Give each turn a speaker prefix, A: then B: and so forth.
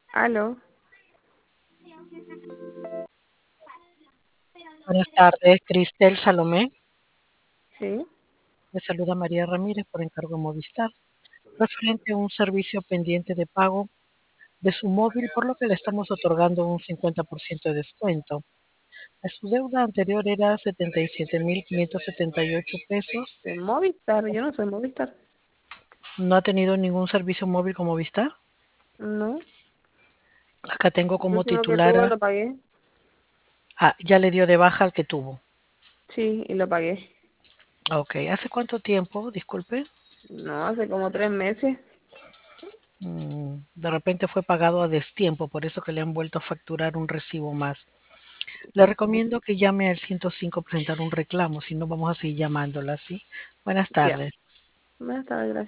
A: Aló,
B: Buenas tardes, Cristel Salomé.
A: sí,
B: Le saluda María Ramírez por encargo de Movistar, referente a un servicio pendiente de pago de su móvil, por lo que le estamos otorgando un 50% de descuento. Su deuda anterior era 77.578 pesos.
A: de Movistar, yo no soy Movistar.
B: ¿No ha tenido ningún servicio móvil con Movistar?
A: No,
B: Acá tengo
A: el
B: como
A: último que
B: titular
A: tuve lo pagué.
B: ya le dio de baja al que tuvo.
A: Sí, y lo pagué.
B: Ok, ¿hace cuánto tiempo? Disculpe.
A: No, hace como 3 meses.
B: De repente fue pagado a destiempo, por eso que le han vuelto a facturar un recibo más. Le
A: Mm,
B: recomiendo que llame al 105 a presentar un reclamo, si no vamos a seguir llamándola, ¿sí? Buenas
A: ya,
B: tardes.
A: buenas tardes, gracias.